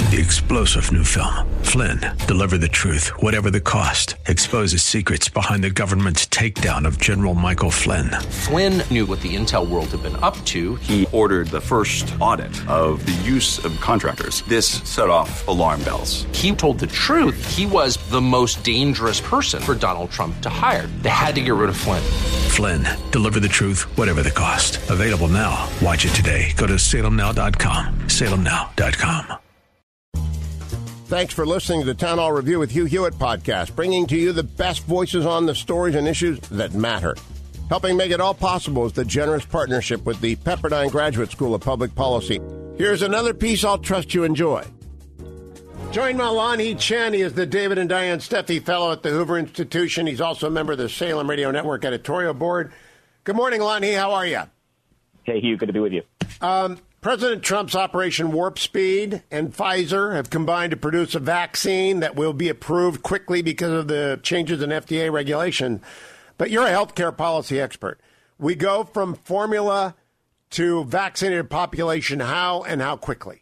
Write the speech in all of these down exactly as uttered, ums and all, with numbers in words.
The explosive new film, Flynn, deliver the truth, whatever the cost, exposes secrets behind the government's takedown of General Michael Flynn. Flynn knew what the intel world had been up to. He ordered the first audit of the use of contractors. This set off alarm bells. He told the truth. He was the most dangerous person for Donald Trump to hire. They had to get rid of Flynn. Flynn, deliver the truth, whatever the cost. Available now. Watch it today. Go to salem now dot com. salem now dot com. Thanks for listening to the Town Hall Review with Hugh Hewitt podcast, bringing to you the best voices on the stories and issues that matter. Helping make it all possible is the generous partnership with the Pepperdine Graduate School of Public Policy. Here's another piece I'll trust you enjoy. Joined by Lanhee Chen. He is the David and Diane Steffi Fellow at the Hoover Institution. He's also a member of the Salem Radio Network editorial board. Good morning, Lanhee. How are you? Hey, Hugh. Good to be with you. Um, President Trump's Operation Warp Speed and Pfizer have combined to produce a vaccine that will be approved quickly because of the changes in F D A regulation. But you're a healthcare policy expert. We go from formula to vaccinated population. How and how quickly?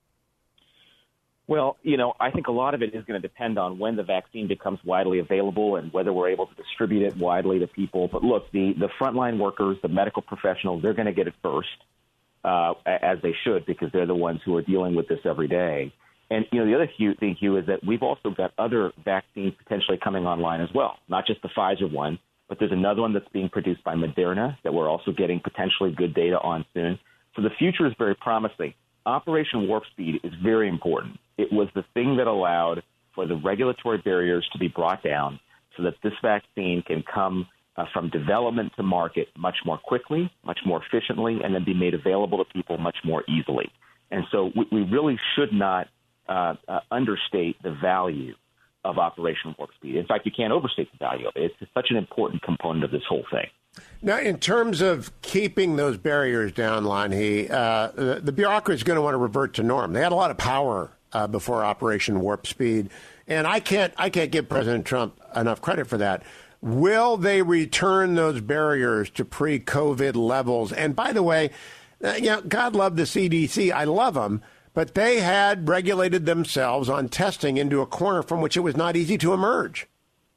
Well, you know, I think a lot of it is going to depend on when the vaccine becomes widely available and whether we're able to distribute it widely to people. But look, the, the frontline workers, the medical professionals, they're going to get it first. Uh, as they should, because they're the ones who are dealing with this every day. And, you know, the other thing, Hugh, is that we've also got other vaccines potentially coming online as well, not just the Pfizer one, but there's another one that's being produced by Moderna that we're also getting potentially good data on soon. So the future is very promising. Operation Warp Speed is very important. It was the thing that allowed for the regulatory barriers to be brought down so that this vaccine can come Uh, from development to market much more quickly, much more efficiently, and then be made available to people much more easily. And so we, we really should not uh, uh, understate the value of Operation Warp Speed. In fact, you can't overstate the value of it. It's such an important component of this whole thing. Now, in terms of keeping those barriers down, Lanhee, uh, the, the bureaucracy is going to want to revert to norm. They had a lot of power uh, before Operation Warp Speed, and I can't I can't give President Trump enough credit for that. Will they return those barriers to pre-COVID levels? And by the way, uh, you know, God love the C D C. I love them. But they had regulated themselves on testing into a corner from which it was not easy to emerge.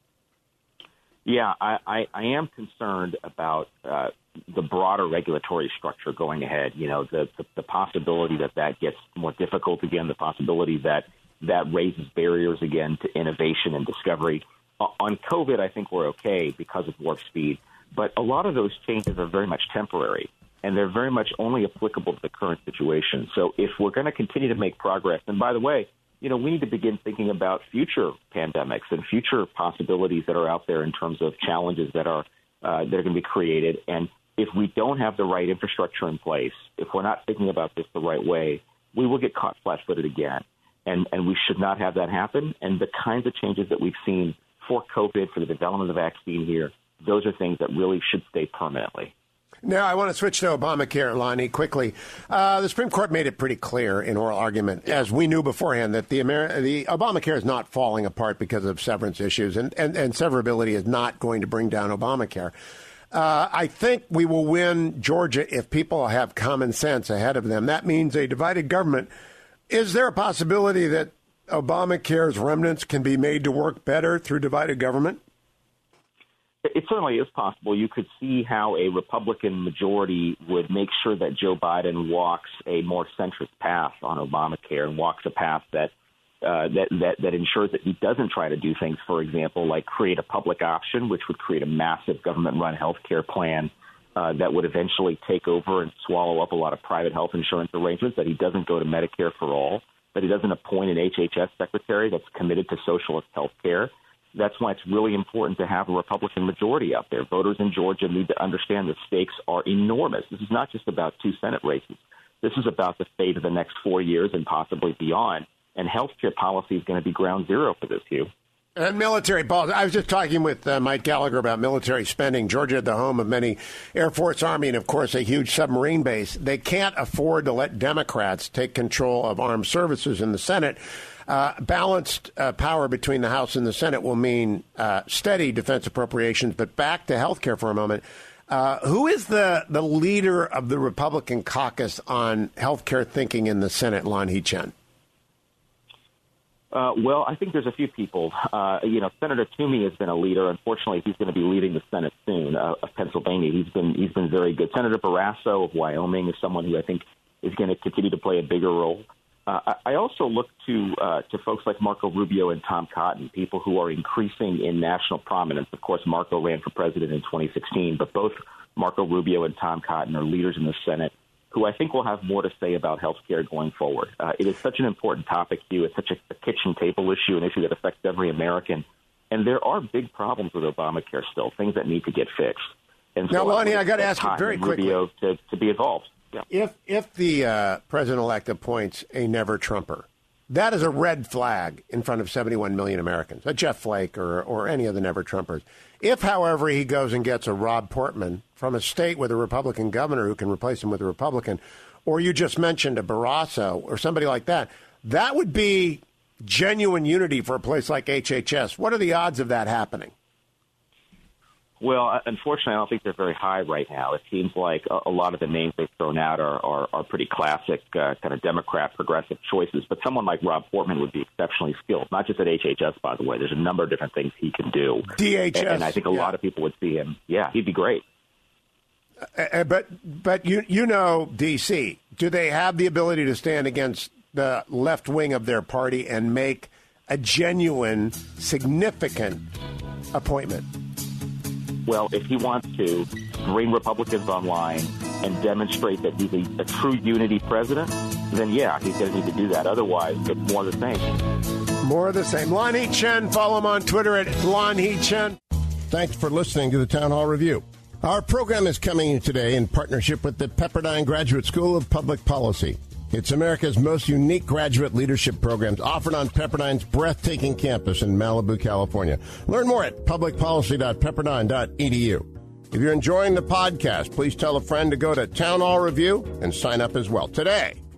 Yeah, I, I, I am concerned about uh, the broader regulatory structure going ahead. You know, the, the, the possibility that that gets more difficult again, the possibility that that raises barriers again to innovation and discovery. On COVID, I think we're okay because of Warp Speed, but a lot of those changes are very much temporary, and they're very much only applicable to the current situation. So if we're going to continue to make progress, and by the way, you know, we need to begin thinking about future pandemics and future possibilities that are out there in terms of challenges that are uh, that are going to be created. And if we don't have the right infrastructure in place, if we're not thinking about this the right way, we will get caught flat-footed again, and and we should not have that happen. And the kinds of changes that we've seen for COVID, for the development of the vaccine here, those are things that really should stay permanently. Now, I want to switch to Obamacare, Lanhee, quickly. Uh, the Supreme Court made it pretty clear in oral argument, as we knew beforehand, that the, Amer- the Obamacare is not falling apart because of severance issues, and, and, and severability is not going to bring down Obamacare. Uh, I think we will win Georgia if people have common sense ahead of them. That means a divided government. Is there a possibility that Obamacare's remnants can be made to work better through divided government? It certainly is possible. You could see how a Republican majority would make sure that Joe Biden walks a more centrist path on Obamacare and walks a path that uh, that, that that ensures that he doesn't try to do things, for example, like create a public option, which would create a massive government-run health care plan uh, that would eventually take over and swallow up a lot of private health insurance arrangements, that he doesn't go to Medicare for all, that he doesn't appoint an H H S secretary that's committed to socialist health care. That's why it's really important to have a Republican majority out there. Voters in Georgia need to understand the stakes are enormous. This is not just about two Senate races. This is about the fate of the next four years and possibly beyond. And health care policy is going to be ground zero for this, Hugh. And military policy. I was just talking with uh, Mike Gallagher about military spending. Georgia, the home of many Air Force, Army, and, of course, a huge submarine base. They can't afford to let Democrats take control of armed services in the Senate. Uh, balanced uh, power between the House and the Senate will mean uh, steady defense appropriations. But back to health care for a moment. Uh, who is the, the leader of the Republican caucus on health care thinking in the Senate, Lanhee Chen? Uh, well, I think there's a few people. Uh, you know, Senator Toomey has been a leader. Unfortunately, he's going to be leading the Senate soon uh, of Pennsylvania. He's been he's been very good. Senator Barrasso of Wyoming is someone who I think is going to continue to play a bigger role. Uh, I also look to uh, to folks like Marco Rubio and Tom Cotton, people who are increasing in national prominence. Of course, Marco ran for president in twenty sixteen, but both Marco Rubio and Tom Cotton are leaders in the Senate who I think will have more to say about health care going forward. Uh, it is such an important topic, Hugh. It's such a, a kitchen table issue, an issue that affects every American. And there are big problems with Obamacare still, things that need to get fixed. And now, so Lonnie, I got to to ask you very quickly. Rubio to, to be involved. Yeah. If if the uh, president-elect appoints a never-Trumper, that is a red flag in front of seventy-one million Americans, a Jeff Flake or, or any of the never-Trumpers. If, however, he goes and gets a Rob Portman from a state with a Republican governor who can replace him with a Republican, or you just mentioned a Barrasso or somebody like that, that would be genuine unity for a place like H H S. What are the odds of that happening? Well, unfortunately, I don't think they're very high right now. It seems like a, a lot of the names they've thrown out are, are, are pretty classic uh, kind of Democrat progressive choices. But someone like Rob Portman would be exceptionally skilled, not just at H H S, by the way. There's a number of different things he can do. D H S. And, and I think a yeah. lot of people would see him. Yeah, he'd be great. Uh, but but you you know, D C, do they have the ability to stand against the left wing of their party and make a genuine, significant appointment? Well, if he wants to bring Republicans online and demonstrate that he's a, a true unity president, then, yeah, he's going to need to do that. Otherwise, it's more of the same. More of the same. Lon He Chen. Follow him on Twitter at Lon He Chen. Thanks for listening to the Town Hall Review. Our program is coming today in partnership with the Pepperdine Graduate School of Public Policy. It's America's most unique graduate leadership programs offered on Pepperdine's breathtaking campus in Malibu, California. Learn more at public policy dot pepperdine dot e d u. If you're enjoying the podcast, please tell a friend to go to Town Hall Review and sign up as well today.